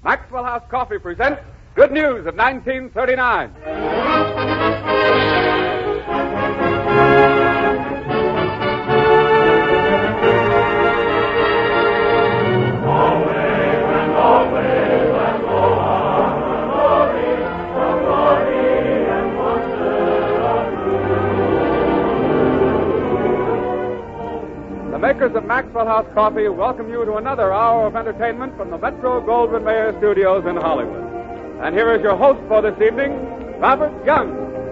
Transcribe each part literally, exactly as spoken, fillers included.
Maxwell House Coffee presents Good News of nineteen thirty-nine. The makers of Maxwell House Coffee welcome you to another hour of entertainment from the Metro Goldwyn Mayer Studios in Hollywood. And here is your host for this evening, Robert Young.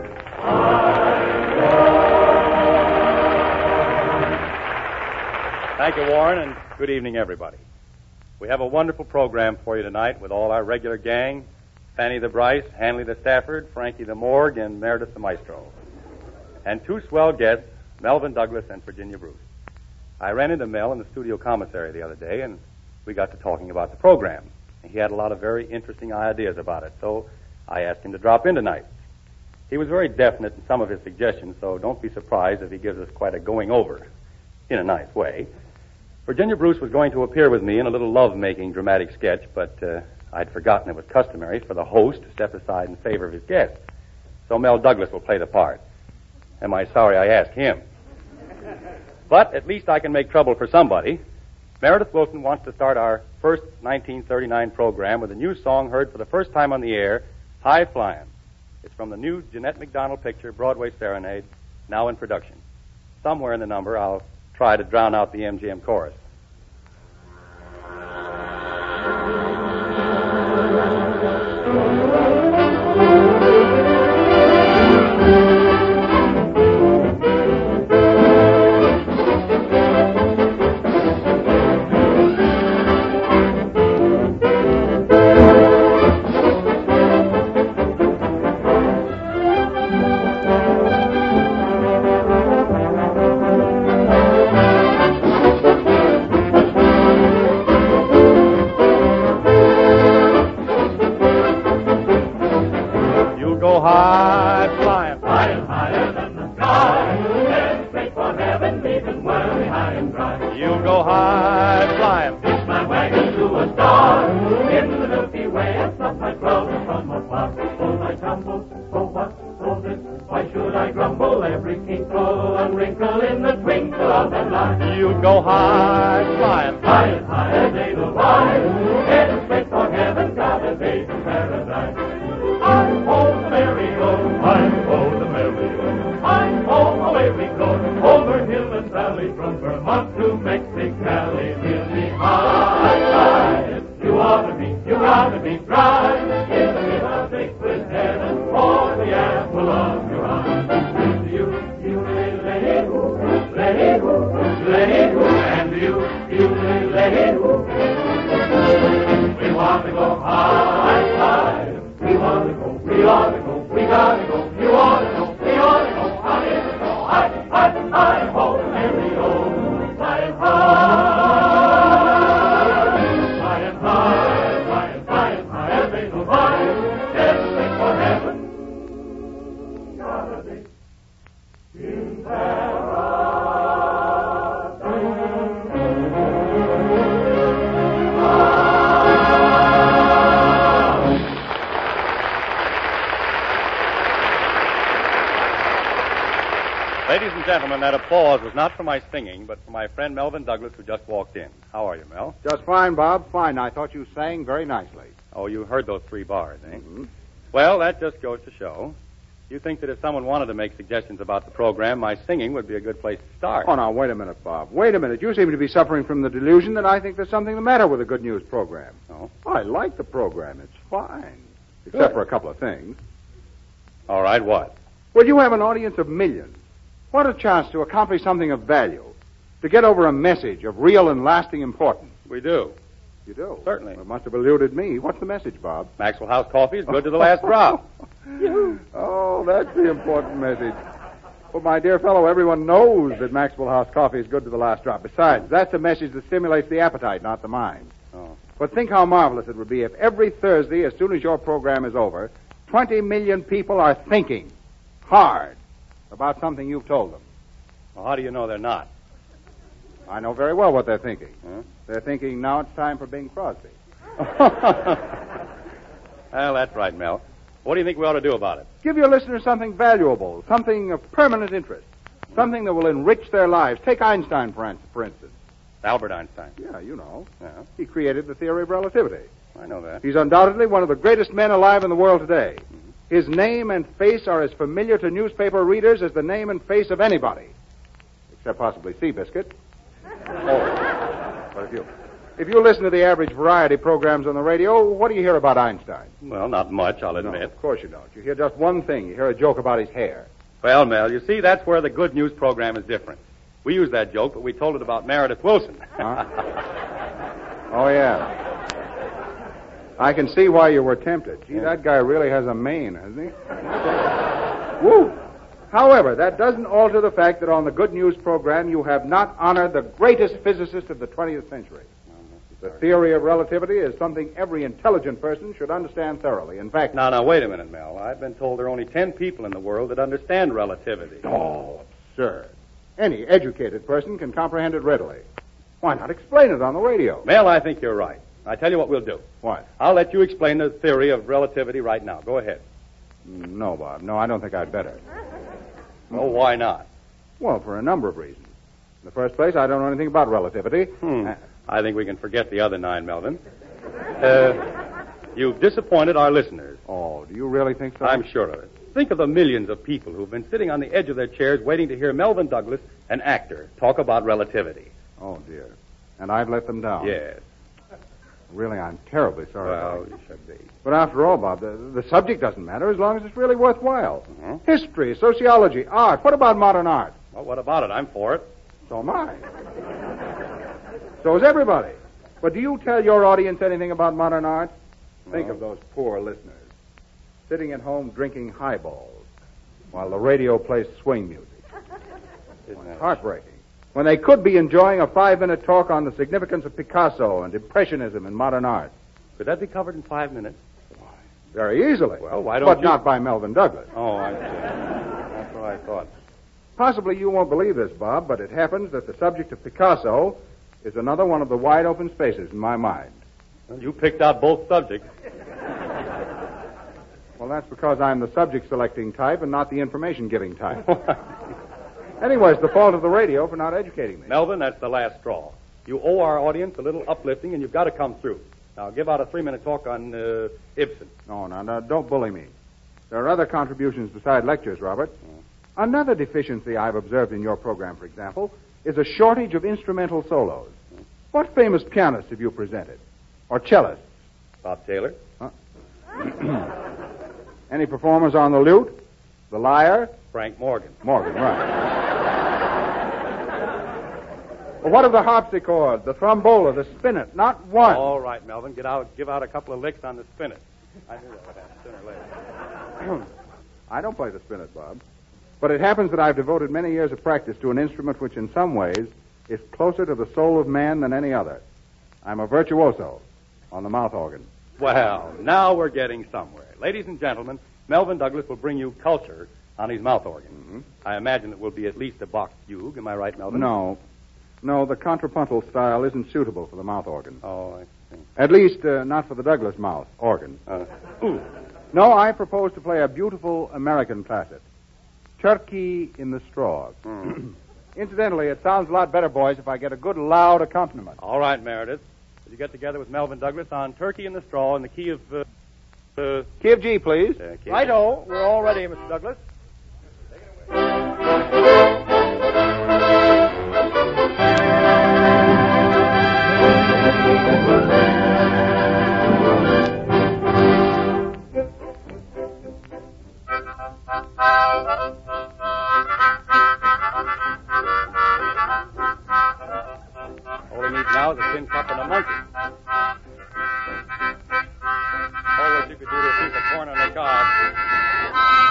Thank you, Warren, and good evening, everybody. We have a wonderful program for you tonight with all our regular gang, Fanny the Bryce, Hanley the Stafford, Frankie the Morgue, and Meredith the Maestro. And two swell guests, Melvin Douglas and Virginia Bruce. I ran into Mel in the studio commissary the other day, and we got to talking about the program. He had a lot of very interesting ideas about it, so I asked him to drop in tonight. He was very definite in some of his suggestions, so don't be surprised if he gives us quite a going over, in a nice way. Virginia Bruce was going to appear with me in a little love-making dramatic sketch, but uh, I'd forgotten it was customary for the host to step aside in favor of his guest. So Mel Douglas will play the part. Am I sorry I asked him? But at least I can make trouble for somebody. Meredith Wilson wants to start our first nineteen thirty-nine program with a new song heard for the first time on the air, High Flying. It's from the new Jeanette MacDonald picture, Broadway Serenade, now in production. Somewhere in the number, I'll try to drown out the M G M chorus. Ladies and gentlemen, that applause was not for my singing, but for my friend Melvin Douglas, who just walked in. How are you, Mel? Just fine, Bob. Fine. I thought you sang very nicely. Oh, you heard those three bars, eh? Mm-hmm. Well, that just goes to show. You think that if someone wanted to make suggestions about the program, my singing would be a good place to start. Oh, now, wait a minute, Bob. Wait a minute. You seem to be suffering from the delusion that I think there's something the matter with the Good News program. Oh? I like the program. It's fine. Except Good. for a couple of things. All right, what? Well, you have an audience of millions. What a chance to accomplish something of value, to get over a message of real and lasting importance. We do. You do? Certainly. Well, it must have eluded me. What's the message, Bob? Maxwell House Coffee is good to the last drop. Oh, that's the important message. Well, my dear fellow, everyone knows that Maxwell House Coffee is good to the last drop. Besides, that's a message that stimulates the appetite, not the mind. Oh. But think how marvelous it would be if every Thursday, as soon as your program is over, twenty million people are thinking hard about something you've told them. Well, how do you know they're not? I know very well what they're thinking. Huh? They're thinking, now it's time for Bing Crosby. Well, that's right, Mel. What do you think we ought to do about it? Give your listeners something valuable, something of permanent interest, something that will enrich their lives. Take Einstein, for, an- for instance. Albert Einstein. Yeah, you know. Yeah, He created the theory of relativity. I know that. He's undoubtedly one of the greatest men alive in the world today. His name and face are as familiar to newspaper readers as the name and face of anybody. Except possibly Seabiscuit. Oh. But if you, if you listen to the average variety programs on the radio, what do you hear about Einstein? Well, not much, I'll admit. No, of course you don't. You hear just one thing. You hear a joke about his hair. Well, Mel, you see, that's where the good news program is different. We used that joke, but we told it about Meredith Wilson. Huh? Oh, yeah. I can see why you were tempted. Gee, Yeah. that guy really has a mane, hasn't he? Woo! However, that doesn't alter the fact that on the Good News program you have not honored the greatest physicist of the twentieth century. The theory of relativity is something every intelligent person should understand thoroughly. In fact... Now, now, wait a minute, Mel. I've been told there are only ten people in the world that understand relativity. Oh, absurd. Any educated person can comprehend it readily. Why not explain it on the radio? Mel, I think you're right. I tell you what we'll do. What? I'll let you explain the theory of relativity right now. Go ahead. No, Bob. No, I don't think I'd better. Oh, why not? Well, for a number of reasons. In the first place, I don't know anything about relativity. Hmm. Uh, I think we can forget the other nine, Melvin. Uh, you've disappointed our listeners. Oh, do you really think so? I'm sure of it. Think of the millions of people who've been sitting on the edge of their chairs waiting to hear Melvin Douglas, an actor, talk about relativity. Oh, dear. And I've let them down. Yes. Really, I'm terribly sorry. Well, Bob. you should be. But after all, Bob, the, the subject doesn't matter as long as it's really worthwhile. Mhm. History, sociology, art. What about modern art? Well, what about it? I'm for it. So am I. So is everybody. But do you tell your audience anything about modern art? Think No. of those poor listeners sitting at home drinking highballs while the radio plays swing music. Isn't that Heartbreaking. When they could be enjoying a five-minute talk on the significance of Picasso and Impressionism in modern art. Could that be covered in five minutes? Very easily. Well, why don't But you... not by Melvin Douglas. Oh, I see. That's what I thought. Possibly you won't believe this, Bob, but it happens that the subject of Picasso is another one of the wide-open spaces in my mind. Well, you picked out both subjects. Well, that's because I'm the subject-selecting type and not the information-giving type. Anyway, it's the fault of the radio for not educating me. Melvin, that's the last straw. You owe our audience a little uplifting, and you've got to come through. Now, give out a three-minute talk on uh, Ibsen. No, no, no, don't bully me. There are other contributions beside lectures, Robert. Another deficiency I've observed in your program, for example, is a shortage of instrumental solos. What famous pianists have you presented? Or cellists? Bob Taylor. Any performers on the lute? The lyre? Frank Morgan. Morgan, right. Well, what of the harpsichord, the trombola, the spinet? Not one. All right, Melvin, get out, give out a couple of licks on the spinet. I knew that would happen sooner or later. I don't play the spinet, Bob. But it happens that I've devoted many years of practice to an instrument which in some ways is closer to the soul of man than any other. I'm a virtuoso on the mouth organ. Well, now we're getting somewhere. Ladies and gentlemen, Melvin Douglas will bring you culture on his mouth organ. Mm-hmm. I imagine it will be at least a Bach fugue. Am I right, Melvin? No. No, the contrapuntal style isn't suitable for the mouth organ. Oh, I see. At least, uh, not for the Douglas mouth organ. Uh, ooh. No, I propose to play a beautiful American classic. Turkey in the Straw. Mm. Incidentally, it sounds a lot better, boys, if I get a good loud accompaniment. All right, Meredith. Did you get together with Melvin Douglas on Turkey in the Straw in the key of... Uh, uh, Key of G, please. uh, key- Righto, we're all ready, Mister Douglas. All he needs now is a tin cup and a monkey. Oh, what you could do to a piece of corn on the cob.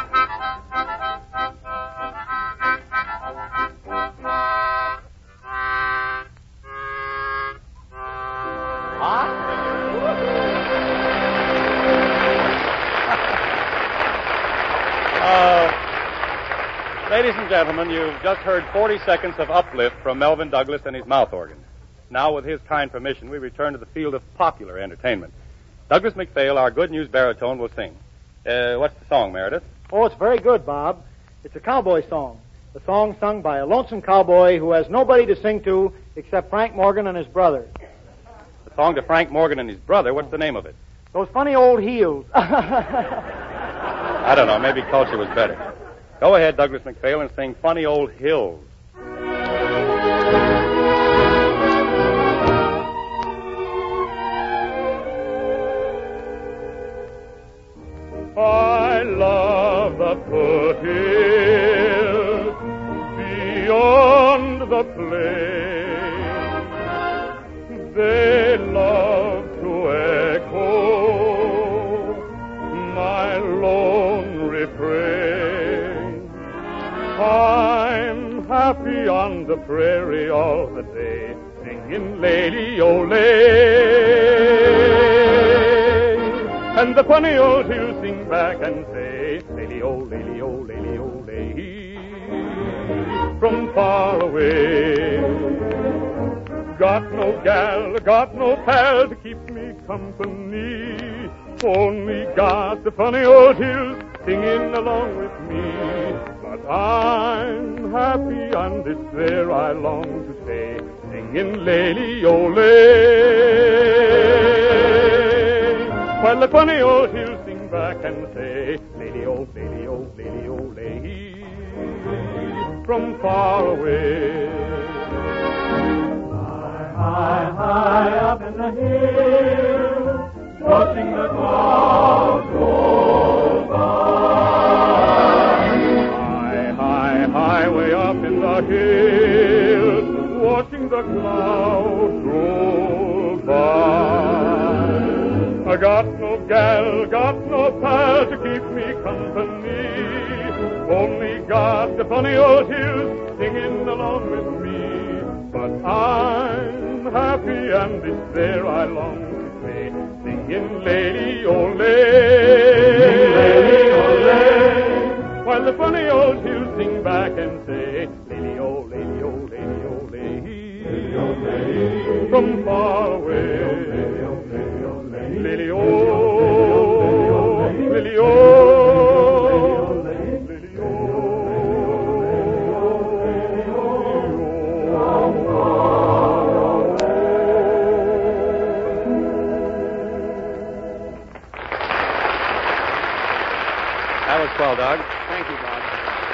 Uh, ladies and gentlemen, you've just heard forty seconds of uplift from Melvin Douglas and his mouth organ. Now, with his kind permission, we return to the field of popular entertainment. Douglas MacPhail, our good news baritone, will sing. Uh, what's the song, Meredith? Oh, it's very good, Bob. It's a cowboy song. A song sung by a lonesome cowboy who has nobody to sing to except Frank Morgan and his brother. The song to Frank Morgan and his brother. What's the name of it? Those funny old heels. I don't know. Maybe culture was better. Go ahead, Douglas MacPhail, and sing Funny Old Hills. I love the foothills beyond the plain. They love to echo my lone refrain. I'm happy on the prairie all the day, singing Lady-O-Lay. And the funny old hills sing back and say, Lady-O, Lady-O, Lady-O-Lay, from far away. Got no gal, got no pal to keep me company, only got the funny old hills singing along with me. But I'm happy and it's there I long to stay, singing Lady-O-Lay. While the funny old hills sing back and say, Lady-O, Lady-O, Lady-O-Lay, from far away. High, high, high up in the hills, watching the clouds roll by. High, high, high, way up in the hills, watching the clouds roll by. I got no gal, got no pal to keep me company, only got the funny old hills singing along with me. But I'm happy and it's there I long to stay, singing Lady-O-Lay, Lady-O-Lay, while the funny old hills sing back and say, Lady-O, Lady-O, Lady-O-Lay, Lady-O-Lay, from far away. Lily-O, Lily-O, Lily-O. That was swell, Doug. Thank you, Bob.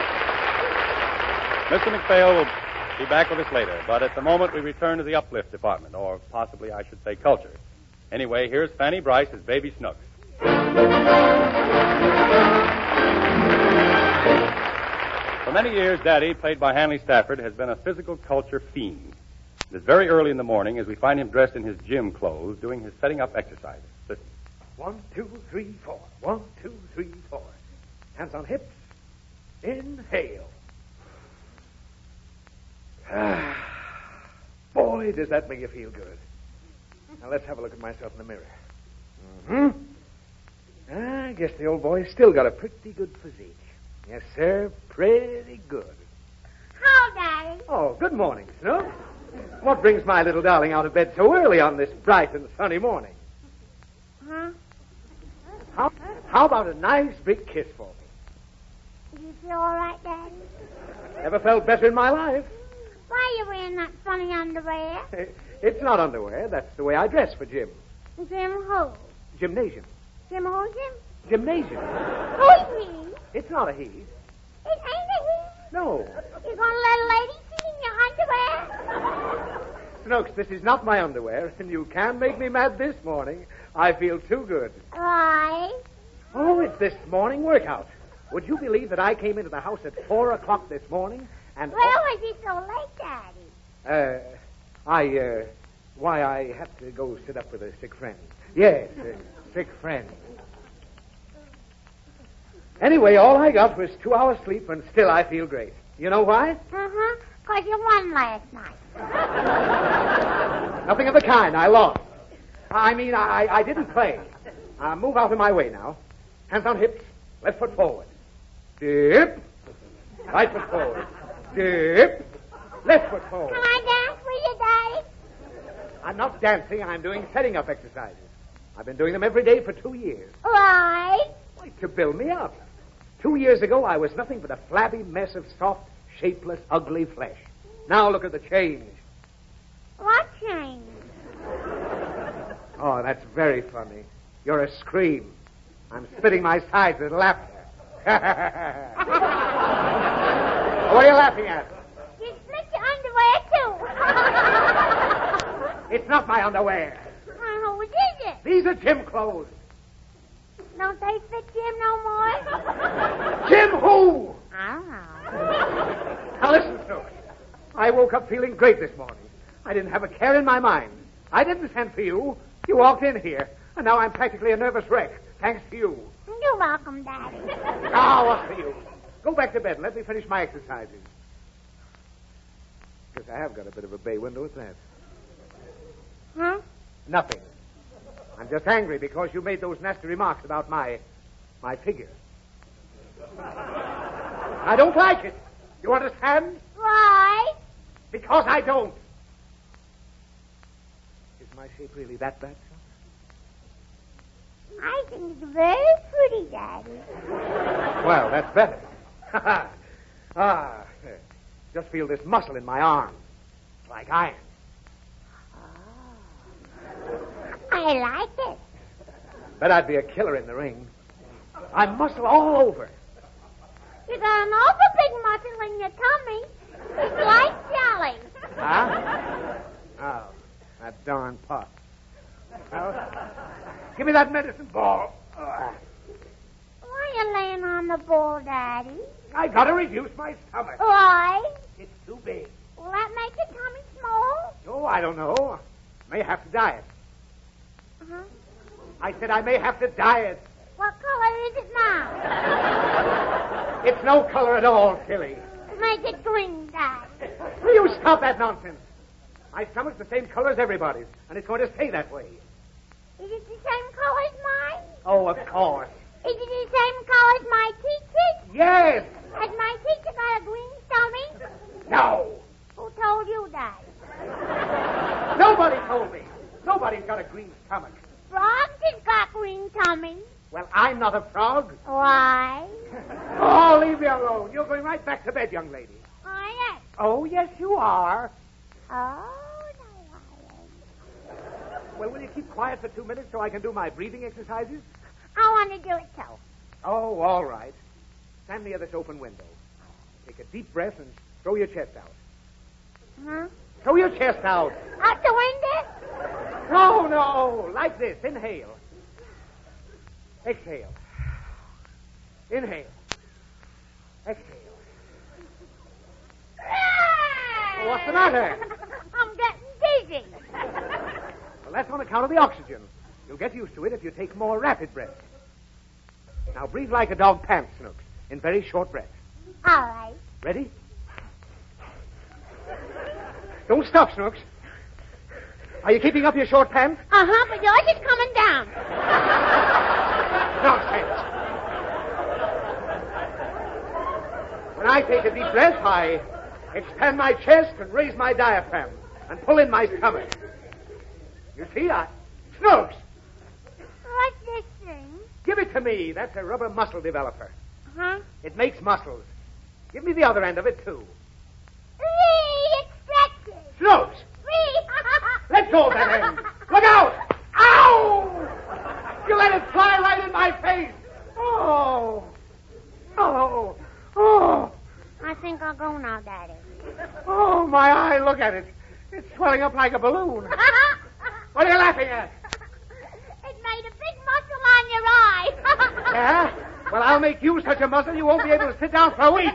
Mister MacPhail will be back with us later, but at the moment we return to the uplift department, or possibly I should say culture. Anyway, here's Fanny Bryce as Baby Snooks. For many years, Daddy, played by Hanley Stafford, has been a physical culture fiend. It is very early in the morning as we find him dressed in his gym clothes doing his setting up exercises. Listen. One, two, three, four. One, two, three, four. Hands on hips. Inhale. Ah, boy, does that make you feel good. Now, let's have a look at myself in the mirror. Mm-hmm. I guess the old boy's still got a pretty good physique. Yes, sir, pretty good. How, Daddy? Oh, good morning, Snoop. What brings my little darling out of bed so early on this bright and sunny morning? Huh? How, how about a nice big kiss for me? Do you feel all right, Daddy? Never felt better in my life. Why are you wearing that funny underwear? It's not underwear. That's the way I dress for gym. Jim who? Gymnasium. Jim who, Jim? Gymnasium. Who's he? It's not a he. It ain't a he? No. You're going to let a lady see in your underwear? Snooks, this is not my underwear, and you can't make me mad this morning. I feel too good. Why? Oh, it's this morning workout. Would you believe that I came into the house at four o'clock this morning and... Where was he so late, Daddy? Uh, I, uh, why, I had to go sit up with a sick friend. Yes, a sick friend. Anyway, all I got was two hours sleep, and still I feel great. You know why? Uh-huh. Because you won last night. Nothing of the kind. I lost. I mean, I, I didn't play. Uh, move out of my way now. Hands on hips. Left foot forward. Dip. Right foot forward. Dip. Left foot forward. Can I dance with you, Daddy? I'm not dancing. I'm doing setting up exercises. I've been doing them every day for two years. Right. Why, to build me up. Two years ago, I was nothing but a flabby mess of soft, shapeless, ugly flesh. Now look at the change. What change? Oh, that's very funny. You're a scream. I'm spitting my sides with laughter. What are you laughing at? You split your underwear, too. It's not my underwear. Oh, what is it? These are gym clothes. Don't they fit Jim no more? Jim who? I don't know. Now listen, Snooks. I woke up feeling great this morning. I didn't have a care in my mind. I didn't send for you. You walked in here, and now I'm practically a nervous wreck, thanks to you. You're welcome, Daddy. Ah, what's the use? Go back to bed and let me finish my exercises. Guess I have got a bit of a bay window at that. Huh? Nothing. I'm just angry because you made those nasty remarks about my... my figure. I don't like it. You understand? Why? Because I don't. Is my shape really that bad, son? I think it's very pretty, Daddy. Well, that's better. ah, just feel this muscle in my arm. It's like iron. I like it. Bet I'd be a killer in the ring. I'm muscle all over. You got an awful big muscle in your tummy. It's like jelly. Huh? Oh, that darn pot. Well, give me that medicine ball. Why are you laying on the ball, Daddy? I gotta reduce my stomach. Why? It's too big. Will that make your tummy small? Oh, I don't know. May have to diet. Uh-huh. I said I may have to diet. What color is it now? It's no color at all, silly. Make it green, Dad. Will you stop that nonsense? My stomach's the same color as everybody's, and it's going to stay that way. Is it the same color as mine? Oh, of course. Is it the same color as my teacher's? Yes. Has my teacher got a green stomach? No. Who told you that? Nobody told me. Nobody's got a green stomach. Frogs has got green tummies. Well, I'm not a frog. Why? Oh, leave me alone. You're going right back to bed, young lady. I am. Oh, yes, you are. Oh, no, I am. Well, will you keep quiet for two minutes so I can do my breathing exercises? I want to do it too. Oh, all right. Stand near this open window. Take a deep breath and throw your chest out. Huh? Throw your chest out. Out the window? No, no. Like this. Inhale. Exhale. Inhale. Exhale. Well, what's the matter? I'm getting dizzy. Well, that's on account of the oxygen. You'll get used to it if you take more rapid breaths. Now breathe like a dog pants, Snooks, in very short breaths. All right. Ready? Don't stop, Snooks. Are you keeping up your short pants? Uh-huh, but yours is coming down. Nonsense. When I take a deep breath, I expand my chest and raise my diaphragm and pull in my stomach. You see, I... Snooks! What's this thing? Give it to me. That's a rubber muscle developer. Huh? It makes muscles. Give me the other end of it, too. Whee! It stretches. Snooks! Whee! Let go of that end. Look out! Ow! You let it fly right in my face. Oh. Oh. Oh. I think I'll go now, Daddy. Oh, my eye. Look at it. It's swelling up like a balloon. What are you laughing at? It made a big muscle on your eye. Yeah? Well, I'll make you such a muscle you won't be able to sit down for a week.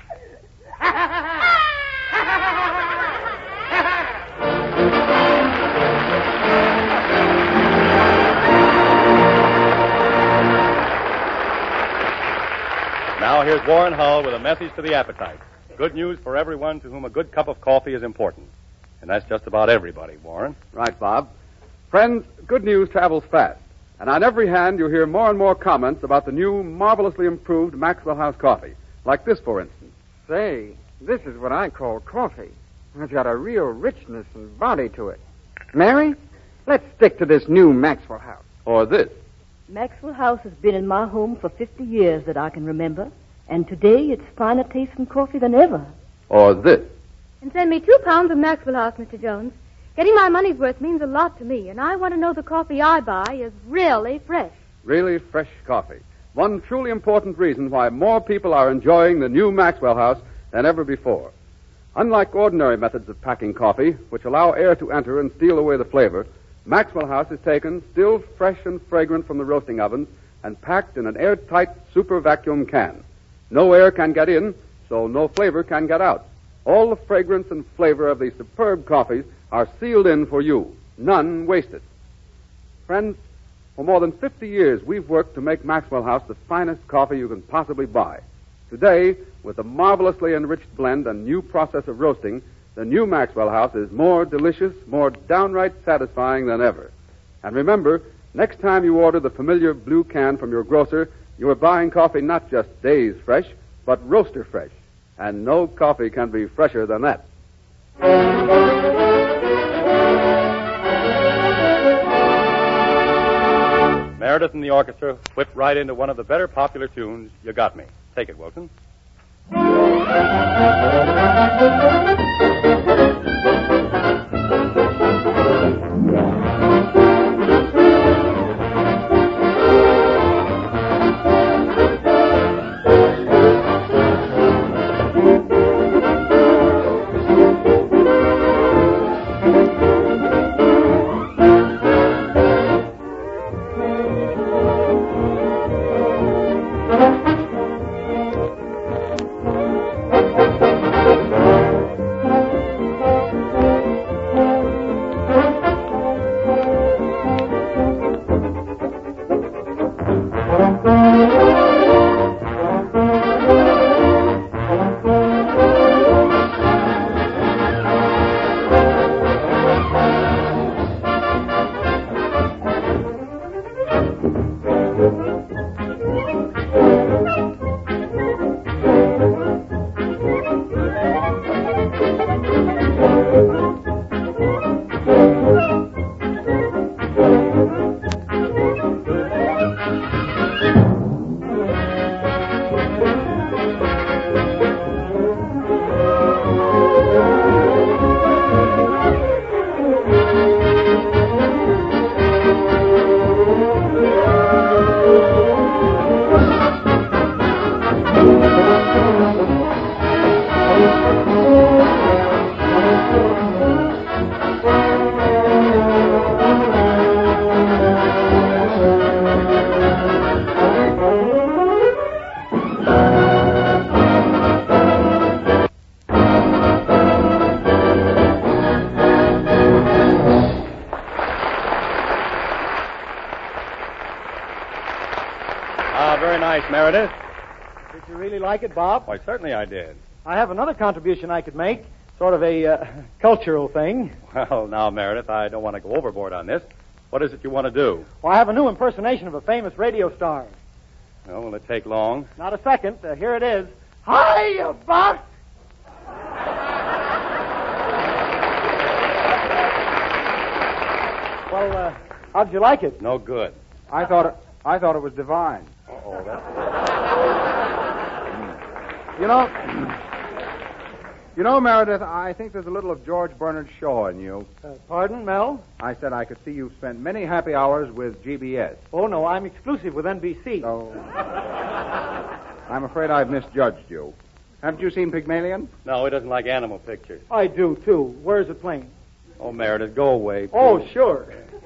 Now here's Warren Hull with a message to the appetite. Good news for everyone to whom a good cup of coffee is important. And that's just about everybody, Warren. Right, Bob. Friends, good news travels fast. And on every hand, you hear more and more comments about the new, marvelously improved Maxwell House coffee. Like this, for instance. Say, this is what I call coffee. It's got a real richness and body to it. Mary, let's stick to this new Maxwell House. Or this. Maxwell House has been in my home for fifty years that I can remember, and today it's finer tasting coffee than ever. Or this. And send me two pounds of Maxwell House, Mister Jones. Getting my money's worth means a lot to me, and I want to know the coffee I buy is really fresh. Really fresh coffee. One truly important reason why more people are enjoying the new Maxwell House than ever before. Unlike ordinary methods of packing coffee, which allow air to enter and steal away the flavor, Maxwell House is taken, still fresh and fragrant from the roasting ovens, and packed in an airtight super vacuum can. No air can get in, so no flavor can get out. All the fragrance and flavor of these superb coffees are sealed in for you, none wasted. Friends, for more than fifty years, we've worked to make Maxwell House the finest coffee you can possibly buy. Today, with a marvelously enriched blend and new process of roasting, the new Maxwell House is more delicious, more downright satisfying than ever. And remember, next time you order the familiar blue can from your grocer, you are buying coffee not just days fresh, but roaster fresh. And no coffee can be fresher than that. Meredith and the orchestra whipped right into one of the better popular tunes, You Got Me. Take it, Wilson. Meredith. Did you really like it, Bob? Why, certainly I did. I have another contribution I could make, sort of a uh, cultural thing. Well, now, Meredith, I don't want to go overboard on this. What is it you want to do? Well, I have a new impersonation of a famous radio star. Well, will it take long? Not a second. Uh, here it is. Hiya, Buck! Well, uh, how'd you like it? No good. I thought it, I thought it was divine. Uh-oh, that's... You know, you know, Meredith, I think there's a little of George Bernard Shaw in you. Uh, pardon, Mel? I said I could see you've spent many happy hours with G B S. Oh, no, I'm exclusive with N B C. So, I'm afraid I've misjudged you. Haven't you seen Pygmalion? No, he doesn't like animal pictures. I do, too. Where's it playing? Oh, Meredith, go away. Please. Oh, sure.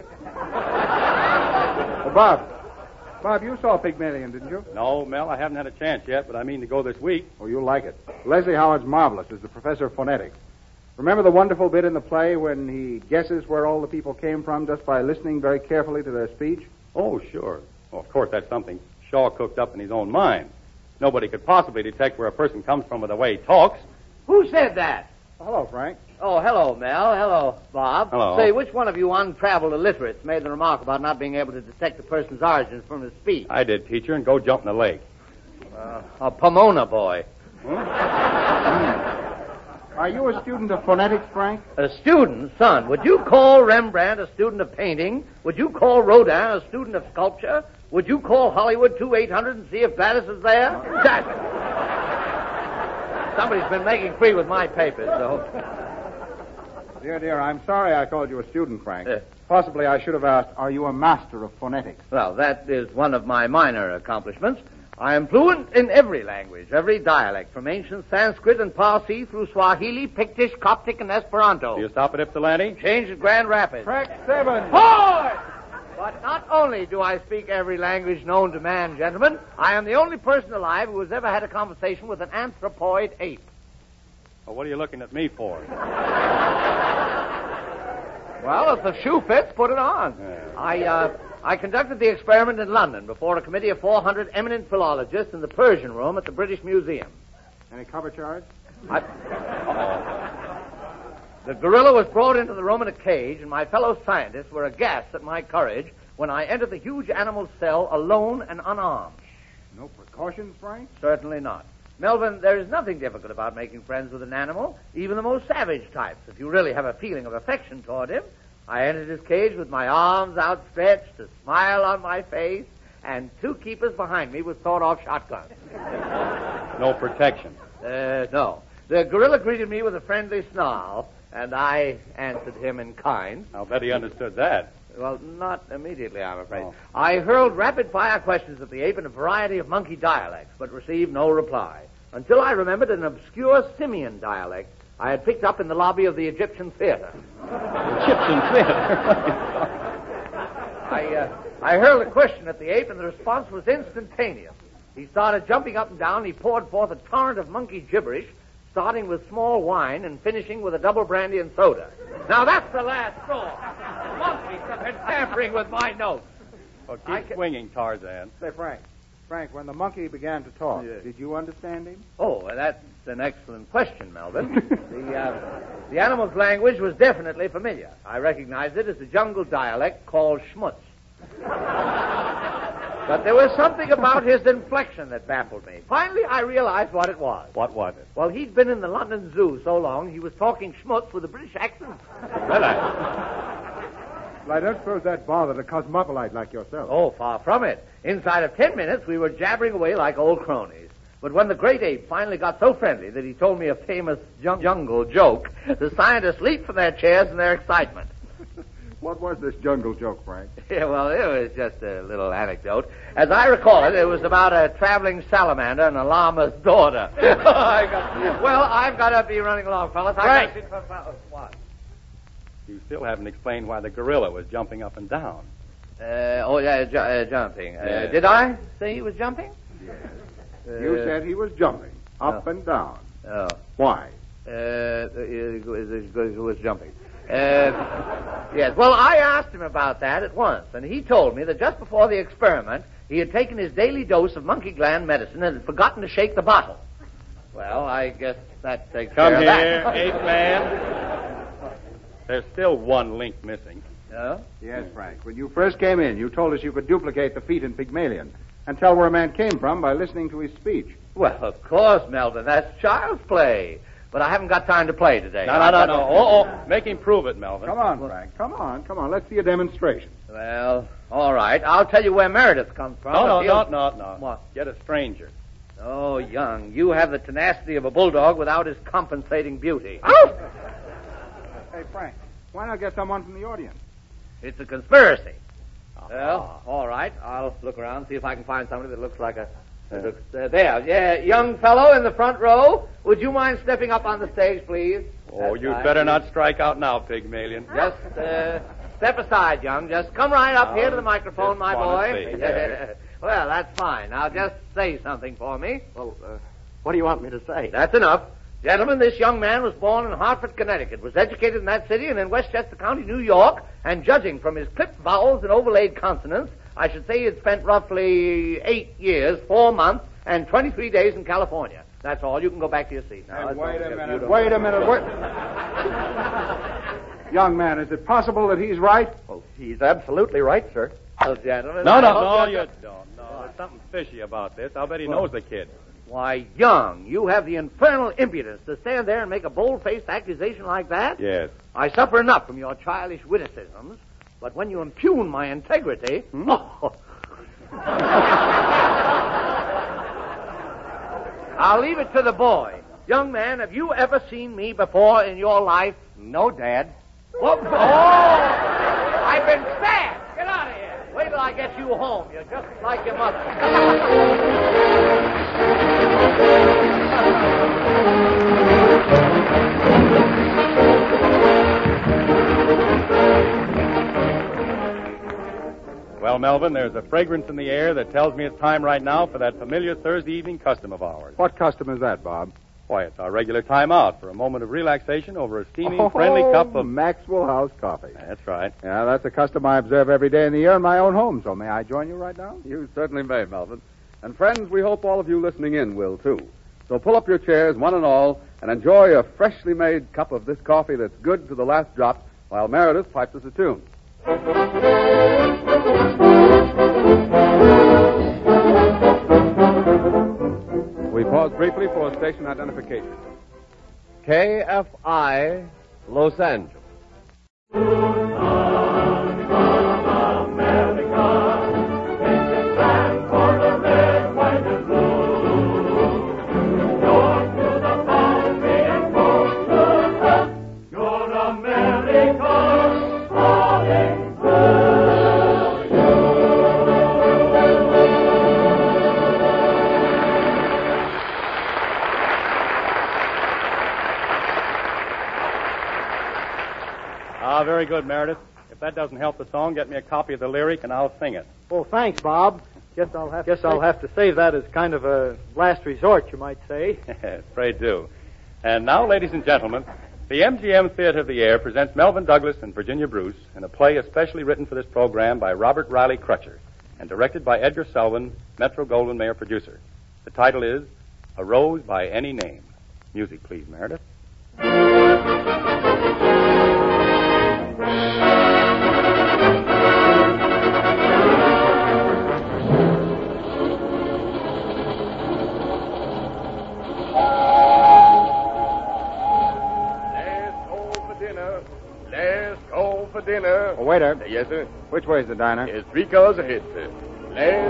Well, Bob. Bob, you saw Pygmalion, didn't you? No, Mel, I haven't had a chance yet, but I mean to go this week. Oh, you'll like it. Leslie Howard's marvelous as the professor of phonetics. Remember the wonderful bit in the play when he guesses where all the people came from just by listening very carefully to their speech? Oh, sure. Well, of course, that's something Shaw cooked up in his own mind. Nobody could possibly detect where a person comes from with the way he talks. Who said that? Hello, Frank. Oh, hello, Mel. Hello, Bob. Hello. Say, which one of you untraveled illiterates made the remark about not being able to detect a person's origins from his speech? I did, teacher, and go jump in the lake. Uh, a Pomona boy. Huh? Are you a student of phonetics, Frank? A student, son? Would you call Rembrandt a student of painting? Would you call Rodin a student of sculpture? Would you call Hollywood two eight hundred and see if Gladys is there? That... Somebody's been making free with my papers, though. Dear, dear, I'm sorry I called you a student, Frank. Uh, Possibly I should have asked, are you a master of phonetics? Well, that is one of my minor accomplishments. I am fluent in every language, every dialect, from ancient Sanskrit and Parsi through Swahili, Pictish, Coptic, and Esperanto. Do you stop at Ypsilanti? Change at Grand Rapids. Track seven. Forward! But not only do I speak every language known to man, gentlemen, I am the only person alive who has ever had a conversation with an anthropoid ape. Well, what are you looking at me for? Well, if the shoe fits, put it on. Yeah. I, uh, I conducted the experiment in London before a committee of four hundred eminent philologists in the Persian Room at the British Museum. Any cover charge? I... The gorilla was brought into the room in a cage, and my fellow scientists were aghast at my courage when I entered the huge animal's cell alone and unarmed. No precautions, Frank? Certainly not. Melvin, there is nothing difficult about making friends with an animal, even the most savage types, if you really have a feeling of affection toward him. I entered his cage with my arms outstretched, a smile on my face, and two keepers behind me with sawed-off shotguns. No protection. Uh, no. The gorilla greeted me with a friendly snarl, and I answered him in kind. I'll bet he understood that. Well, not immediately, I'm afraid. Oh. I hurled rapid-fire questions at the ape in a variety of monkey dialects, but received no reply, until I remembered an obscure simian dialect I had picked up in the lobby of the Egyptian theater. Egyptian theater? I, uh, I hurled a question at the ape, and the response was instantaneous. He started jumping up and down. He poured forth a torrent of monkey gibberish, starting with small wine and finishing with a double brandy and soda. Now, that's the last straw. Monkeys have been tampering with my notes. Well, keep I can... swinging, Tarzan. Say, Frank. Frank, when the monkey began to talk, Yes. did you understand him? Oh, well, that's an excellent question, Melvin. the, uh, the animal's language was definitely familiar. I recognized it as a jungle dialect called schmutz. But there was something about his inflection that baffled me. Finally, I realized what it was. What was it? Well, he'd been in the London Zoo so long, he was talking schmutz with a British accent. Really? Well, I don't suppose that bothered a cosmopolite like yourself. Oh, far from it. Inside of ten minutes, we were jabbering away like old cronies. But when the great ape finally got so friendly that he told me a famous jung- jungle joke, the scientists leaped from their chairs in their excitement. What was this jungle joke, Frank? Yeah, well, it was just a little anecdote. As I recall it, it was about a traveling salamander and a llama's daughter. I got, well, I've got to be running along, fellas. Right. I got... What? You still haven't explained why the gorilla was jumping up and down. Uh, oh, yeah, ju- uh, jumping. Uh, Yes. Did I say he was jumping? Yes. Uh, You said he was jumping up no. and down. Oh. Why? Uh, he was jumping. Uh, yes, well, I asked him about that at once, and he told me that just before the experiment, he had taken his daily dose of monkey gland medicine and had forgotten to shake the bottle. Well, I guess that takes Come care here, of that. ape man. There's still one link missing. No? Yes, Frank. When you first came in, you told us you could duplicate the feet in Pygmalion and tell where a man came from by listening to his speech. Well, of course, Melvin. That's child's play. But I haven't got time to play today. No, no, no, no. Oh, oh. Make him prove it, Melvin. Come on, Frank. Come on, come on. Let's see a demonstration. Well, all right. I'll tell you where Meredith comes from. No, no, If no, he'll- no, no. What? Get a stranger. Oh, Young, you have the tenacity of a bulldog without his compensating beauty. Ow! Hey, Frank, why not get someone from the audience? It's a conspiracy. Uh-huh. Well, all right. I'll look around, see if I can find somebody that looks like a... that looks, uh, there. Yeah, young fellow in the front row. Would you mind stepping up on the stage, please? Oh, That's you'd right. better not strike out now, Pygmalion. Just uh, step aside, Young. Just come right up Now, here to the microphone, just my wanna boy. see, yeah. Well, that's fine. Now, just say something for me. Well, uh, what do you want me to say? That's enough. Gentlemen, this young man was born in Hartford, Connecticut, was educated in that city and in Westchester County, New York, and judging from his clipped vowels and overlaid consonants, I should say he had spent roughly eight years, four months, and twenty-three days in California. That's all. You can go back to your seat now. And That's wait all. a minute, Beautiful. wait a minute, wait. Young man, is it possible that he's right? Oh, he's absolutely right, sir. Well, gentlemen, No, I no, hope no, you're- you don't. No, there's something fishy about this. I'll bet he knows the kid. Why, Young, you have the infernal impudence to stand there and make a bold-faced accusation like that? Yes. I suffer enough from your childish witticisms, but when you impugn my integrity... Hmm? Oh. I'll leave it to the boy. Young man, have you ever seen me before in your life? No, Dad. What? Oh! I've been stabbed! Get out of here! Wait till I get you home. You're just like your mother. Well, Melvin, there's a fragrance in the air that tells me it's time right now for that familiar Thursday evening custom of ours. What custom is that, Bob? Why, it's our regular time out for a moment of relaxation over a steaming, oh, friendly cup of... Maxwell House coffee. That's right. Yeah, that's a custom I observe every day in the year in my own home, so may I join you right now? You certainly may, Melvin. And friends, we hope all of you listening in will, too. So pull up your chairs, one and all, and enjoy a freshly made cup of this coffee that's good to the last drop while Meredith pipes us a tune. We pause briefly for station identification. K F I, Los Angeles. Ah, very good, Meredith. If that doesn't help the song, get me a copy of the lyric and I'll sing it. Well, thanks, Bob. Guess I'll have guess to I'll have to save that as kind of a last resort, you might say. Pray do. And now, ladies and gentlemen, the M G M Theater of the Air presents Melvin Douglas and Virginia Bruce in a play especially written for this program by Robert Riley Crutcher and directed by Edgar Selwyn, Metro-Goldwyn-Mayer producer. The title is A Rose by Any Name. Music, please, Meredith. Dinner. Oh, waiter. Yes, sir. Which way's the diner? It's three cars ahead, sir. Let's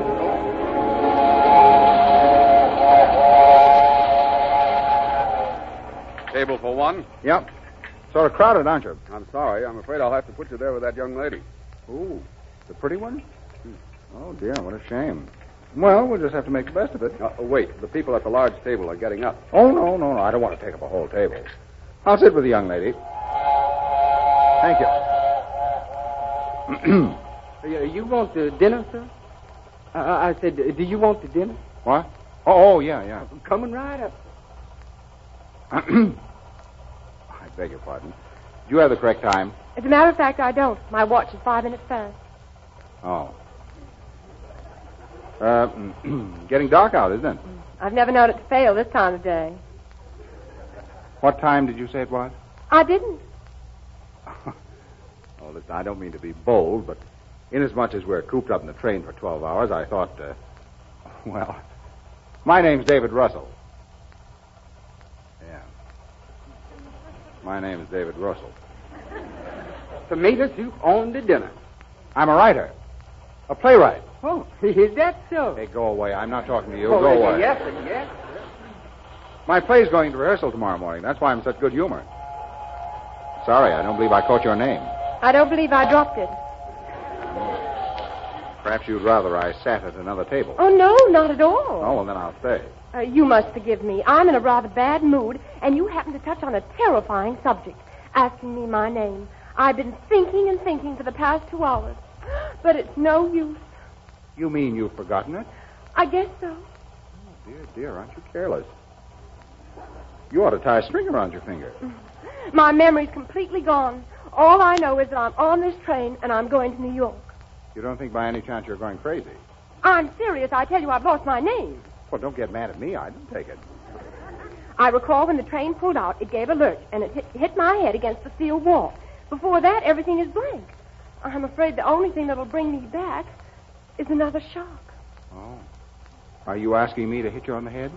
go. Table for one? Yep. Sort of crowded, aren't you? I'm sorry. I'm afraid I'll have to put you there with that young lady. Ooh, the pretty one? Oh, dear, what a shame. Well, we'll just have to make the best of it. Uh, wait, the people at the large table are getting up. Oh, no, no, no. I don't want to take up a whole table. I'll sit with the young lady. Thank you. you, you want the dinner, sir? Uh, I said, do you want the dinner? What? Oh, oh yeah, yeah. I'm coming right up. I beg your pardon. Do you have the correct time? As a matter of fact, I don't. My watch is five minutes past. Oh. Uh, getting dark out, isn't it? I've never known it to fail this time of day. What time did you say it was? I didn't. Oh, listen, I don't mean to be bold, but inasmuch as we're cooped up in the train for twelve hours, I thought, uh, well, my name's David Russell. Yeah. My name is David Russell. Tomato soup on the dinner. I'm a writer. A playwright. Oh, is that so? Hey, go away. I'm not talking to you. Oh, go away. Yes, sir, yes. My play's going to rehearsal tomorrow morning. That's why I'm in such good humor. Sorry, I don't believe I caught your name. I don't believe I dropped it. Perhaps you'd rather I sat at another table. Oh, no, not at all. Oh, well, then I'll stay. Uh, you must forgive me. I'm in a rather bad mood, and you happen to touch on a terrifying subject, asking me my name. I've been thinking and thinking for the past two hours, but it's no use. You mean you've forgotten it? I guess so. Oh, dear, dear, aren't you careless? You ought to tie a string around your finger. My memory's completely gone. All I know is that I'm on this train and I'm going to New York. You don't think by any chance you're going crazy? I'm serious. I tell you, I've lost my name. Well, don't get mad at me. I didn't take it. I recall when the train pulled out, it gave a lurch and it hit, hit my head against the steel wall. Before that, everything is blank. I'm afraid the only thing that'll bring me back is another shock. Oh. Are you asking me to hit you on the head?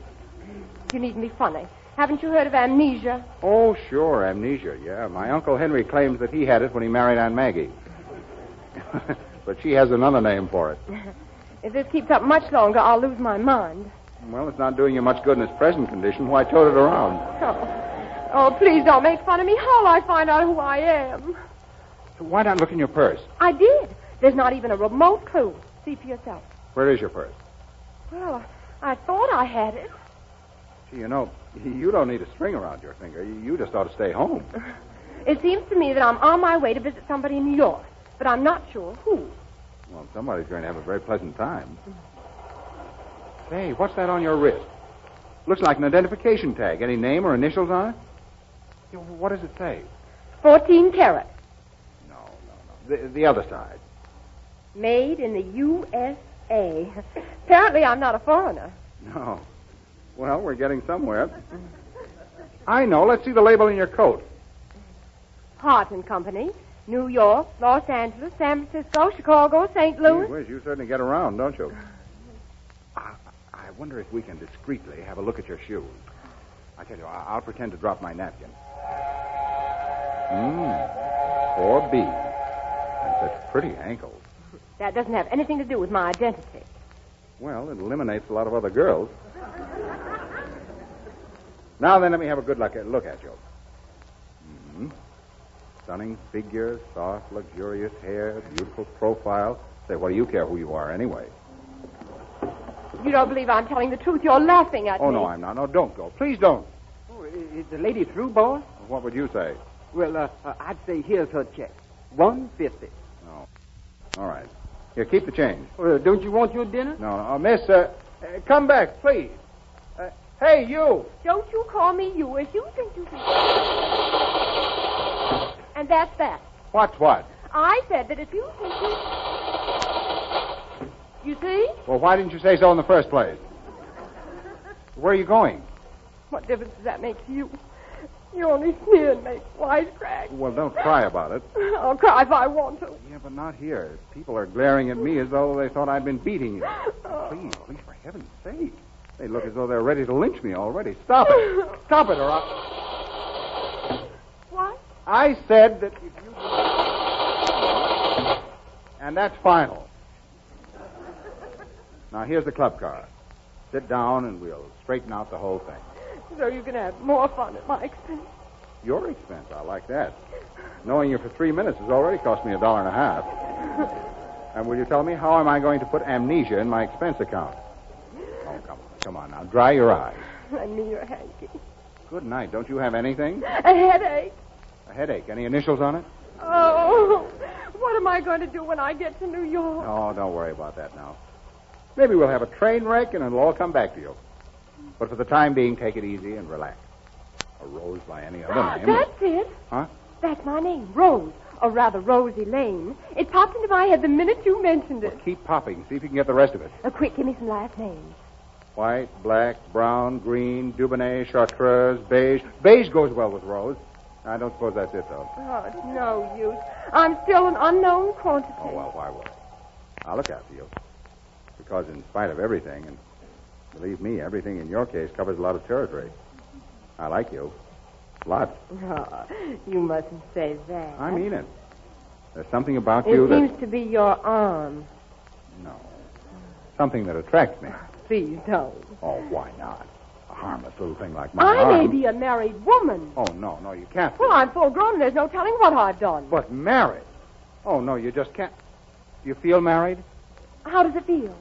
You needn't be funny. Haven't you heard of amnesia? Oh, sure, amnesia, yeah. My Uncle Henry claims that he had it when he married Aunt Maggie. But she has another name for it. If this keeps up much longer, I'll lose my mind. Well, it's not doing you much good in its present condition. Why tote it around? Oh, oh please don't make fun of me. How'll I find out who I am? So why not look in your purse? I did. There's not even a remote clue. See for yourself. Where is your purse? Well, I thought I had it. Gee, you know, you don't need a string around your finger. You just ought to stay home. It seems to me that I'm on my way to visit somebody in New York, but I'm not sure who. Well, somebody's going to have a very pleasant time. Hey, what's that on your wrist? Looks like an identification tag. Any name or initials on it? Yeah, well, what does it say? Fourteen karat. No, no, no. The, the other side. Made in the U S A. Apparently I'm not a foreigner. No. Well, we're getting somewhere. I know. Let's see the label in your coat. Hart and Company. New York, Los Angeles, San Francisco, Chicago, Saint Louis. Gee whiz, you certainly get around, don't you? I, I wonder if we can discreetly have a look at your shoes. I tell you, I- I'll pretend to drop my napkin. Mmm. four B. And such pretty ankles. That doesn't have anything to do with my identity. Well, it eliminates a lot of other girls. Now then, let me have a good look at, look at you. Mm-hmm. Stunning figure, soft, luxurious hair, beautiful profile. Say, what do you care who you are anyway? You don't believe I'm telling the truth. You're laughing at Oh, me. no, I'm not. No, don't go. Please don't. Oh, is the lady through, boss? What would you say? Well, uh, uh, I'd say here's her check. One fifty. No. All right. Here, keep the change. Uh, don't you want your dinner? No, no. Uh, miss, uh, uh, come back, please. Uh, hey, you. Don't you call me you as you think you can. And that's that. What's what? I said that if you think you... You see? Well, why didn't you say so in the first place? Where are you going? What difference does that make to you? You only sneer and make wisecracks. Well, don't cry about it. I'll cry if I want to. Yeah, but not here. People are glaring at me as though they thought I'd been beating you. Please, please, for heaven's sake. They look as though they're ready to lynch me already. Stop it. Stop it, or I'll... What? I said that if you... And that's final. Now, here's the club car. Sit down and we'll straighten out the whole thing. So you can have more fun at my expense. Your expense, I like that. Knowing you for three minutes has already cost me a dollar and a half. And will you tell me how am I going to put amnesia in my expense account? Oh, come on. Come on now. Dry your eyes. I mean, you're hanky. Good night. Don't you have anything? A headache. A headache. Any initials on it? Oh, what am I going to do when I get to New York? Oh, don't worry about that now. Maybe we'll have a train wreck and it'll all come back to you. But for the time being, take it easy and relax. A Rose by any other name. That's it. Huh? That's my name, Rose. Or rather, Rosie Lane. It popped into my head the minute you mentioned it. Well, keep popping. See if you can get the rest of it. Uh, quick, give me some last names. White, black, brown, green, Dubonnet, Chartreuse, beige. Beige goes well with Rose. I don't suppose that's it, though. Oh, it's no use. I'm still an unknown quantity. Oh, well, why would I? I'll look after you. Because in spite of everything, and believe me, everything in your case covers a lot of territory. I like you. Lots. Oh, you mustn't say that. I mean it. There's something about it you that... It seems to be your arm. No. Something that attracts me. Please don't. Oh, why not? A harmless little thing like my I arm. may be a married woman. Oh, no, no, you can't be. Well, I'm full grown and there's no telling what I've done. But married? Oh, no, you just can't. Do you feel married? How does it feel?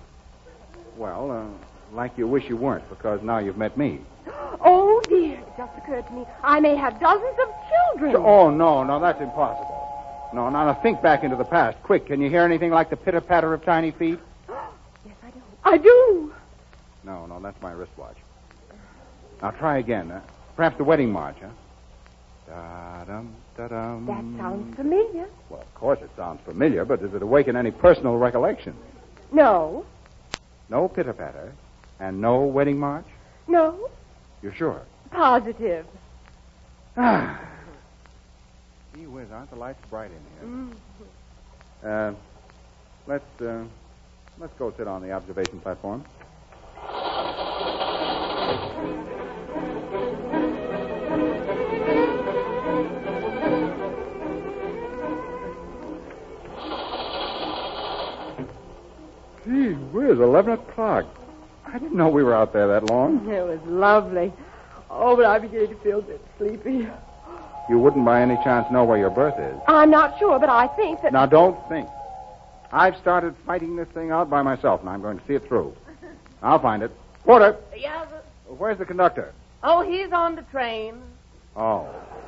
Well, uh, like you wish you weren't, because now you've met me. Oh, dear. It just occurred to me. I may have dozens of children. Oh, no, no, that's impossible. No, now, now think back into the past. Quick, can you hear anything like the pitter-patter of tiny feet? Yes, I do. I do. No, no, that's my wristwatch. Now, try again. Uh, perhaps the wedding march, huh? Da-dum, da-dum. That sounds familiar. Well, of course it sounds familiar, but does it awaken any personal recollection? No. No pitter-patter? And no wedding march? No. You're sure? Positive. Ah. Gee whiz, aren't the lights bright in here? Mm-hmm. Uh, let's, uh, let's go sit on the observation platform. Gee whiz, eleven o'clock. I didn't know we were out there that long. It was lovely. Oh, but I'm beginning to feel a bit sleepy. You wouldn't by any chance know where your berth is. I'm not sure, but I think that... Now, don't think. I've started fighting this thing out by myself, and I'm going to see it through. I'll find it. Porter, Yeah, sir. where's the conductor? Oh, he's on the train. Oh.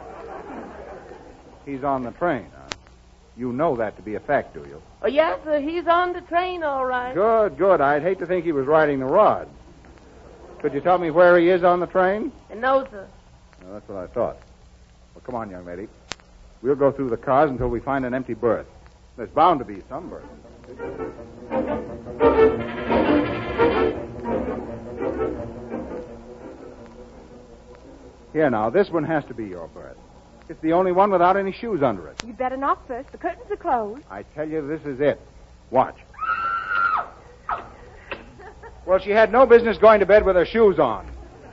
He's on the train, huh? You know that to be a fact, do you? Oh, yes, sir. He's on the train, all right. Good, good. I'd hate to think he was riding the rod. Could you tell me where he is on the train? No, sir. No, that's what I thought. Well, come on, young lady. We'll go through the cars until we find an empty berth. There's bound to be some berth. Here now, this one has to be your berth. It's the only one without any shoes under it. You'd better knock first. The curtains are closed. I tell you, this is it. Watch. Well, she had no business going to bed with her shoes on.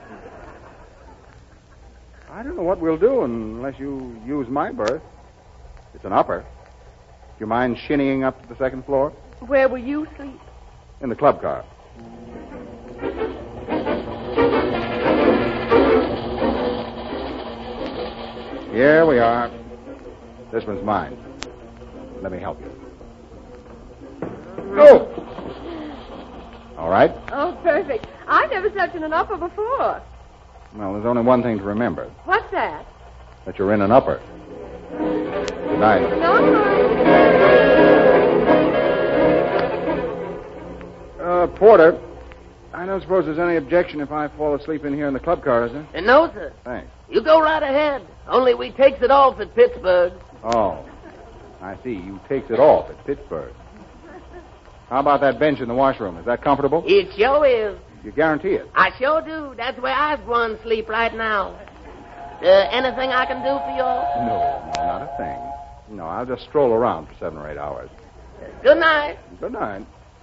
I don't know what we'll do unless you use my berth. It's an upper. Do you mind shinnying up to the second floor? Where will you sleep? In the club car. Here we are. This one's mine. Let me help you. Go! All right? Oh, perfect. I've never slept in an upper before. Well, there's only one thing to remember. What's that? That you're in an upper. Good night. Uh, Porter, I don't suppose there's any objection if I fall asleep in here in the club car, is there? Uh, no, sir. Thanks. You go right ahead. Only we takes it off at Pittsburgh. Oh, I see. You takes it off at Pittsburgh. How about that bench in the washroom? Is that comfortable? It sure is. You guarantee it? I sure do. That's where I've going to sleep right now. Uh, anything I can do for you? No, no, not a thing. No, I'll just stroll around for seven or eight hours. Good night. Good night.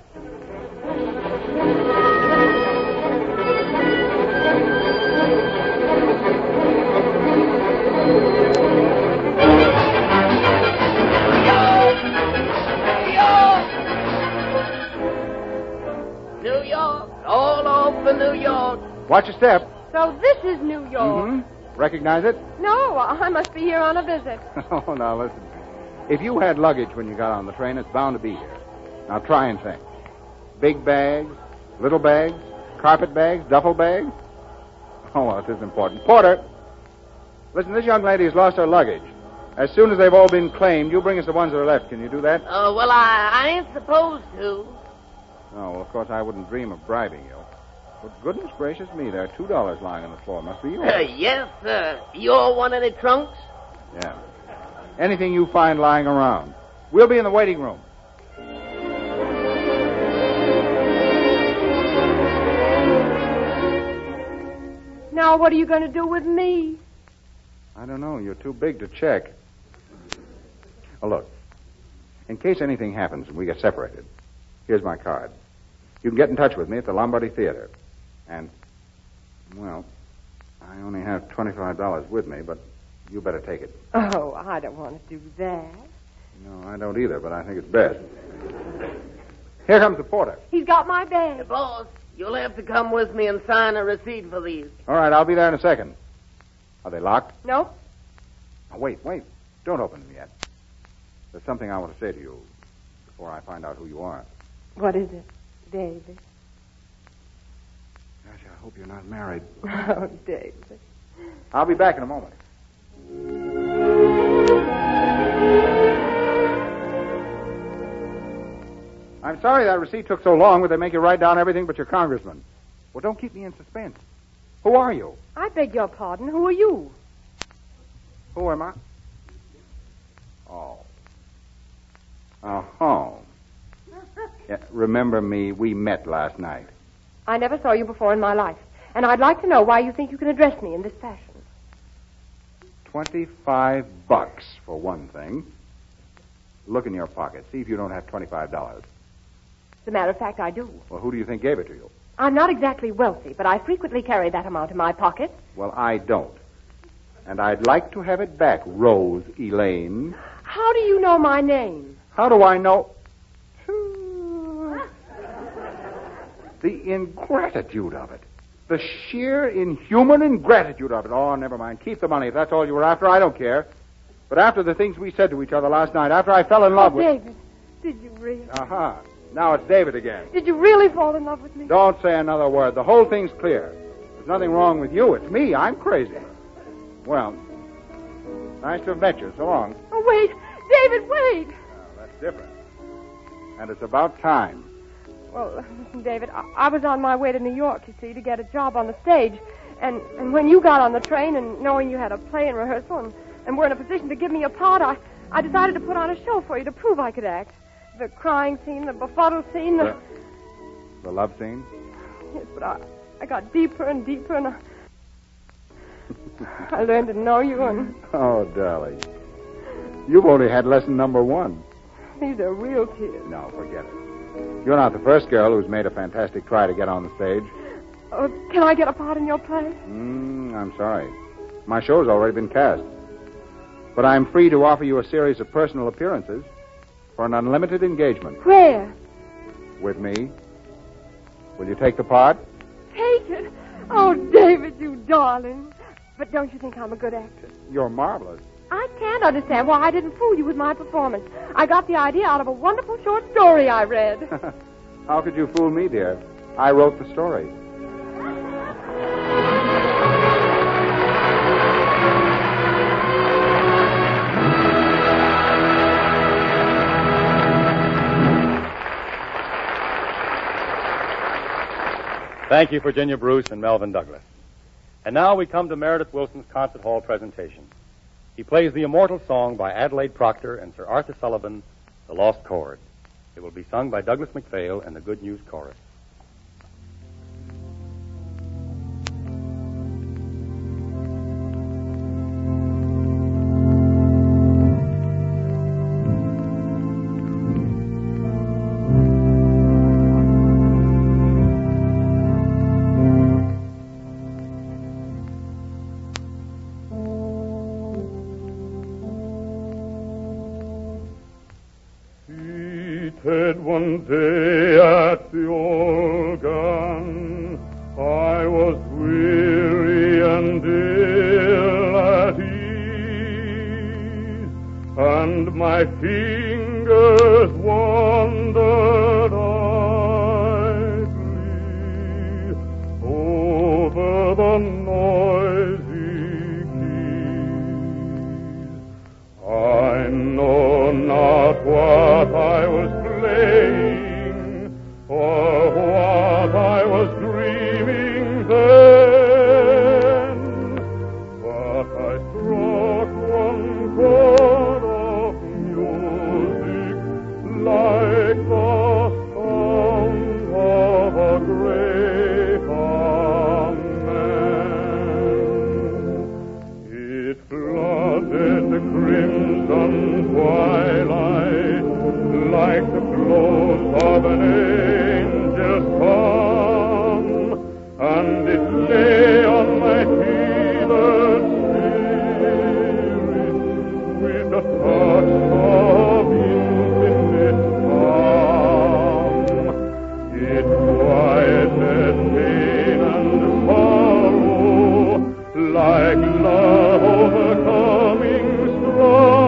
New York, all over New York. Watch your step. So this is New York. Mm-hmm. Recognize it? No, I must be here on a visit. Oh, now listen. If you had luggage when you got on the train, it's bound to be here. Now try and think. Big bags, little bags, carpet bags, duffel bags. Oh, well, it is important. Porter, listen, this young lady has lost her luggage. As soon as they've all been claimed, you bring us the ones that are left. Can you do that? Oh, uh, well, I, I ain't supposed to. Oh, well, of course, I wouldn't dream of bribing you. But goodness gracious me, there are two dollars lying on the floor. Must be yours. Uh, yes, sir. You all want any trunks? Yeah. Anything you find lying around. We'll be in the waiting room. Now, what are you going to do with me? I don't know. You're too big to check. Oh, look. In case anything happens and we get separated, here's my card. You can get in touch with me at the Lombardy Theater. And, well, I only have twenty-five dollars with me, but you better take it. Oh, I don't want to do that. No, I don't either, but I think it's best. Here comes the porter. He's got my bag. Hey, boss, you'll have to come with me and sign a receipt for these. All right, I'll be there in a second. Are they locked? No. Oh, wait, wait. Don't open them yet. There's something I want to say to you before I find out who you are. What is it, David? Gosh, I hope you're not married. Oh, David. I'll be back in a moment. I'm sorry that receipt took so long, but they make you write down everything but your congressman. Well, don't keep me in suspense. Who are you? I beg your pardon. Who are you? Who am I? Oh. Oh. Yeah, remember me, we met last night. I never saw you before in my life, and I'd like to know why you think you can address me in this fashion. Twenty-five bucks, for one thing. Look in your pocket. See if you don't have twenty-five dollars. As a matter of fact, I do. Well, who do you think gave it to you? I'm not exactly wealthy, but I frequently carry that amount in my pocket. Well, I don't. And I'd like to have it back, Rose Elaine. How do you know my name? How do I know? The ingratitude of it. The sheer inhuman ingratitude of it. Oh, never mind. Keep the money. If that's all you were after, I don't care. But after the things we said to each other last night, after I fell in love oh, with... David, did you really? Uh-huh. Now it's David again. Did you really fall in love with me? Don't say another word. The whole thing's clear. There's nothing wrong with you. It's me. I'm crazy. Well, nice to have met you. So long. Oh, wait. David, wait. Oh, that's different. And it's about time. Well, listen, David, I, I was on my way to New York, you see, to get a job on the stage. And, and when you got on the train and knowing you had a play in rehearsal and, and were in a position to give me a part, I, I decided to put on a show for you to prove I could act. The crying scene, the befuddled scene, the... The, the love scene? Yes, but I, I got deeper and deeper, and I, I learned to know you, and... Oh, darling. You've only had lesson number one. These are real tears. No, forget it. You're not the first girl who's made a fantastic try to get on the stage. Oh, can I get a part in your play? Mm, I'm sorry. My show's already been cast. But I'm free to offer you a series of personal appearances for an unlimited engagement. Where? With me. Will you take the part? Take it? Oh, David, you darling. But don't you think I'm a good actress? You're marvelous. I can't understand why I didn't fool you with my performance. I got the idea out of a wonderful short story I read. How could you fool me, dear? I wrote the story. Thank you, Virginia Bruce and Melvin Douglas. And now we come to Meredith Wilson's concert hall presentation. He plays the immortal song by Adelaide Proctor and Sir Arthur Sullivan, The Lost Chord. It will be sung by Douglas MacPhail and the Good News Chorus. One day at the organ, I was weary and ill at ease, and my fingers wandered idly over the noisy keys. I know not what I was playing, or what I was dreaming then, but I struck one chord of music like the sound of a great amen. It flooded the crimson twilight like the close of an angel's palm, and it lay on my heathen spirit with the touch of infinite calm. It quieted pain and sorrow like love overcoming strife.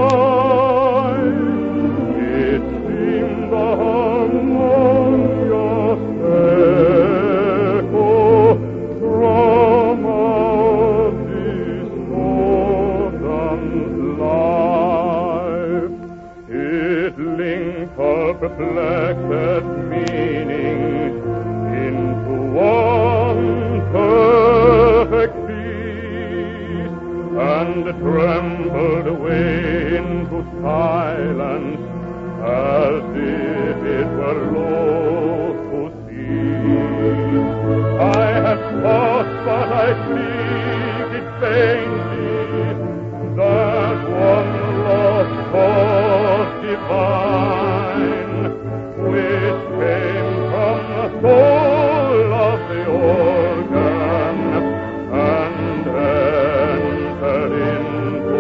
Perplexed meaning into one perfect peace, and trembled away into silence as if it were loth to cease. I have sought, but I seek it vainly, that one lost cause divine, which came from the soul of the organ and entered into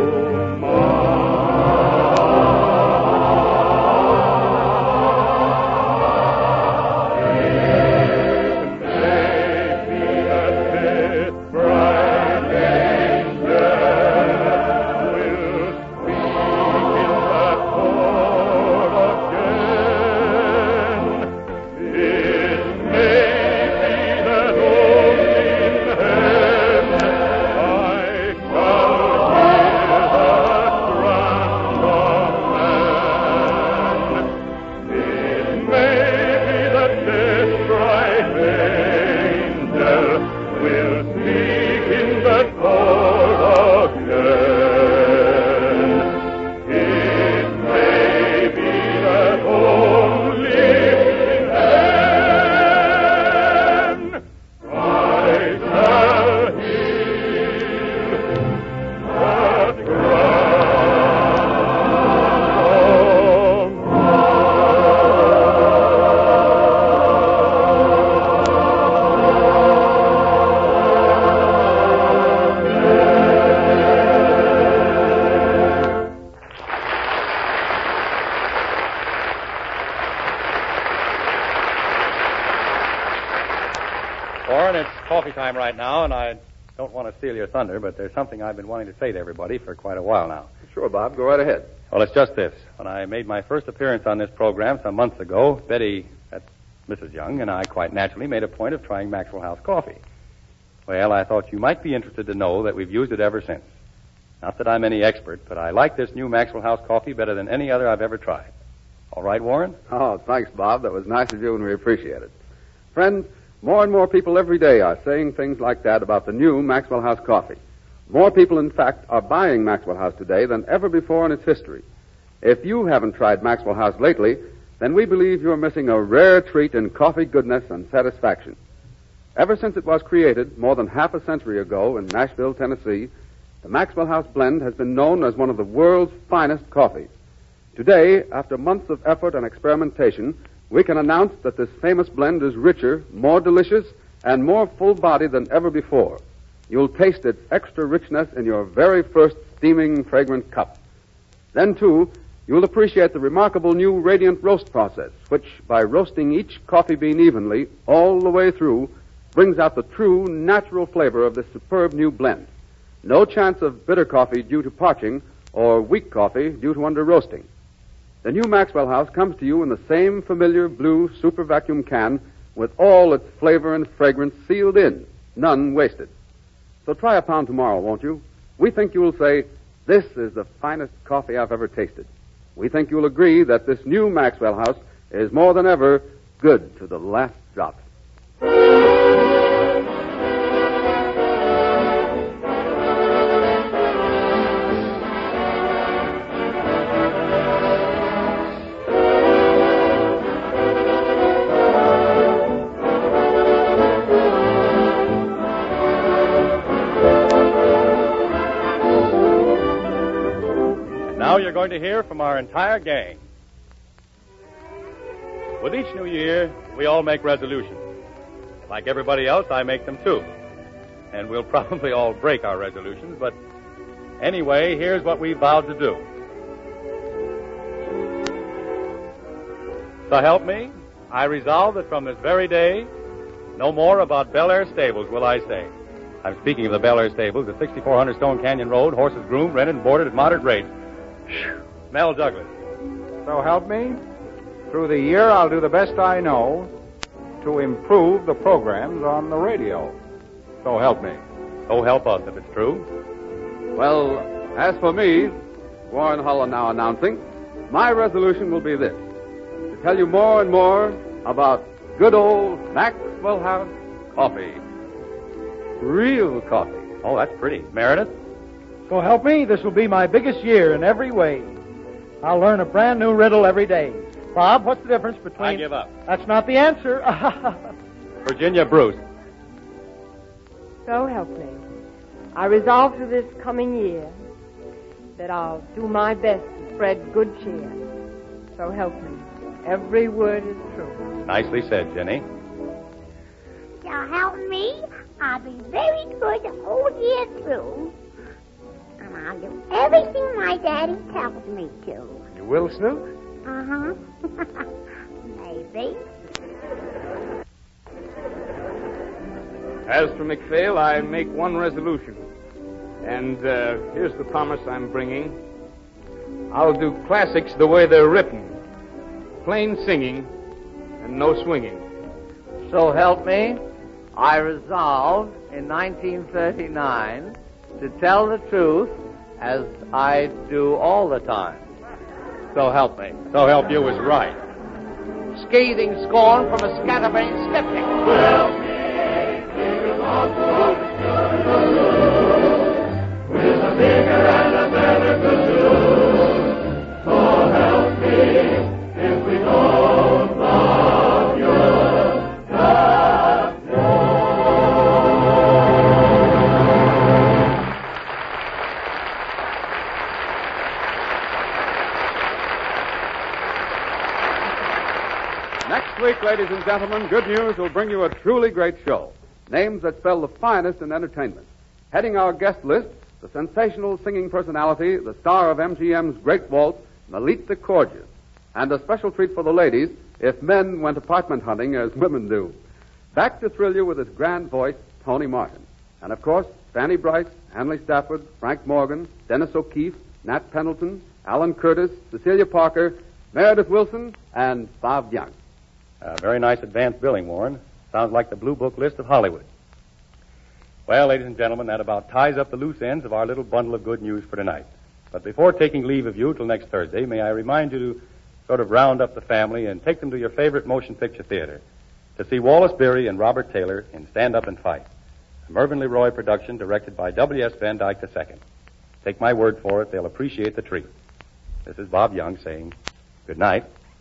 mine. Warren, it's coffee time right now, and I don't want to steal your thunder, but there's something I've been wanting to say to everybody for quite a while now. Sure, Bob. Go right ahead. Well, it's just this. When I made my first appearance on this program some months ago, Betty, that's Missus Young, and I quite naturally made a point of trying Maxwell House coffee. Well, I thought you might be interested to know that we've used it ever since. Not that I'm any expert, but I like this new Maxwell House coffee better than any other I've ever tried. All right, Warren? Oh, thanks, Bob. That was nice of you, and we appreciate it. Friends, more and more people every day are saying things like that about the new Maxwell House coffee. More people, in fact, are buying Maxwell House today than ever before in its history. If you haven't tried Maxwell House lately, then we believe you're missing a rare treat in coffee goodness and satisfaction. Ever since it was created more than half a century ago in Nashville, Tennessee, the Maxwell House blend has been known as one of the world's finest coffees. Today, after months of effort and experimentation, we can announce that this famous blend is richer, more delicious, and more full-bodied than ever before. You'll taste its extra richness in your very first steaming, fragrant cup. Then, too, you'll appreciate the remarkable new radiant roast process, which, by roasting each coffee bean evenly all the way through, brings out the true, natural flavor of this superb new blend. No chance of bitter coffee due to parching or weak coffee due to under-roasting. The new Maxwell House comes to you in the same familiar blue super vacuum can with all its flavor and fragrance sealed in, none wasted. So try a pound tomorrow, won't you? We think you'll say, this is the finest coffee I've ever tasted. We think you'll agree that this new Maxwell House is more than ever good to the last drop. Now you're going to hear from our entire gang. With each new year, we all make resolutions. Like everybody else, I make them too. And we'll probably all break our resolutions, but anyway, here's what we vowed to do. So help me, I resolve that from this very day, no more about Bel Air Stables will I say. I'm speaking of the Bel Air Stables at sixty-four hundred Stone Canyon Road, horses groomed, rented, and boarded at moderate rates. Mel Douglas. So help me. Through the year, I'll do the best I know to improve the programs on the radio. So help me. So help us, if it's true. Well, as for me, Warren Holland now announcing, my resolution will be this: to tell you more and more about good old Maxwell House coffee. Real coffee. Oh, that's pretty. Meredith? So help me, this will be my biggest year in every way. I'll learn a brand new riddle every day. Bob, what's the difference between... I give up. That's not the answer. Virginia Bruce. So help me. I resolve for this coming year that I'll do my best to spread good cheer. So help me. Every word is true. Nicely said, Jenny. So help me, I'll be very good the whole year through. And I'll do everything my daddy tells me to. You will, Snoop? Uh-huh. Maybe. As for McPhail, I make one resolution. And uh, here's the promise I'm bringing. I'll do classics the way they're written. Plain singing and no swinging. So help me, I resolve in nineteen thirty-nine to tell the truth as I do all the time. So help me. So help you is right. Scathing scorn from a scatterbrained skeptic. Help me, think about the with a bigger and a better kazoo. So help me, if we don't love you, God knows. Next week, ladies and gentlemen, Good News will bring you a truly great show. Names that spell the finest in entertainment. Heading our guest list, the sensational singing personality, the star of M G M's Great Waltz, Melita Corges. And a special treat for the ladies, if men went apartment hunting as women do. Back to thrill you with his grand voice, Tony Martin. And, of course, Fanny Bryce, Hanley Stafford, Frank Morgan, Dennis O'Keefe, Nat Pendleton, Alan Curtis, Cecilia Parker, Meredith Wilson, and Bob Young. Uh, very nice advance billing, Warren. Sounds like the blue book list of Hollywood. Well, ladies and gentlemen, that about ties up the loose ends of our little bundle of good news for tonight. But before taking leave of you till next Thursday, may I remind you to sort of round up the family and take them to your favorite motion picture theater to see Wallace Beery and Robert Taylor in Stand Up and Fight, a Mervyn LeRoy production directed by W S Van Dyke the Second. Take my word for it, they'll appreciate the treat. This is Bob Young saying good night.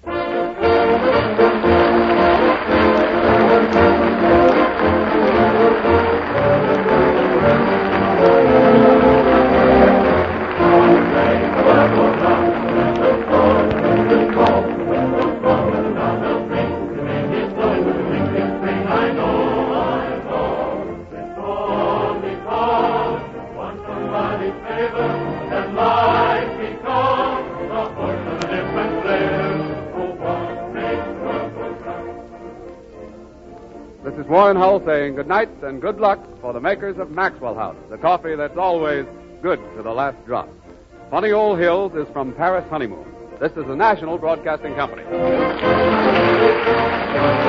This is Warren Hull saying good night and good luck for the makers of Maxwell House, the coffee that's always good to the last drop. Funny Old Hills is from Paris Honeymoon. This is the National Broadcasting Company.